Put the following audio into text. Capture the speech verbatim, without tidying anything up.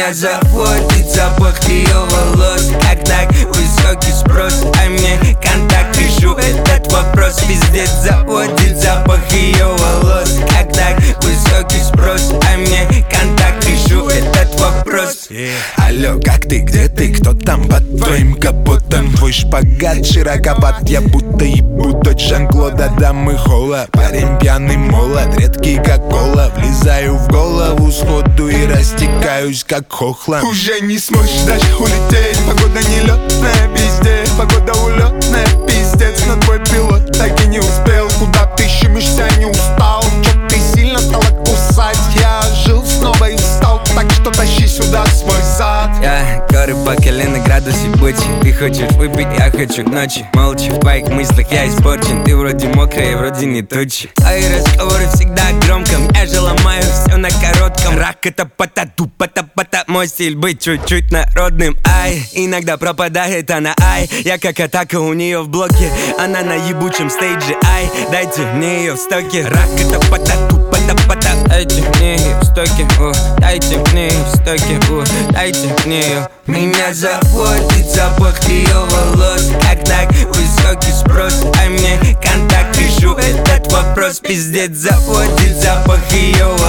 Меня заводит запах ее волос. Как так высокий спрос, а мне контакт. Решу этот вопрос, пиздец, заводит запах ее волос. Как так высокий спрос, а мне контакт. Решу этот вопрос. yeah. Алло, как ты, где ты, кто там под твоим капотом? Твой шпагат широковат, я будто ебу дочь Жан-Клода Дамы Холла. Парень пьяный, молод, редкий как кола. Влезаю в голову сходу и растекаюсь как хохлом. Уже не сможешь даже улететь, погода нелетная везде. Погода улетная, пиздец, но твой пилот так и не успел. Куда ты щемишься, не устал? Чё ты сильно стала кусать? Я жил снова и устал, так что тащи сюда свой зад. Я горы по колено, градусе бычи. Ты хочешь выпить, я хочу к ночи. Молча в твоих мыслях я испорчен. Ты вроде мокрая, вроде не тучи. Твои разговоры всегда громком. Я же ломаю все на коротком. Рак это пата-ду, пата-пата. Мой стиль быть чуть-чуть народным. Ай, иногда пропадает она, ай. Я как атака у нее в блоке. Она на ебучем стейдже, ай. Дайте мне ее в стоке. Рак это пата-ду, пата-пата. Дайте мне ее в стоке, о. Дайте мне ее в стоке, о. Дайте мне ее. Меня заводит запах ее волос. Как так высокий спрос, а мне контакт. Решу этот вопрос, пиздец, заводит запах ее волос.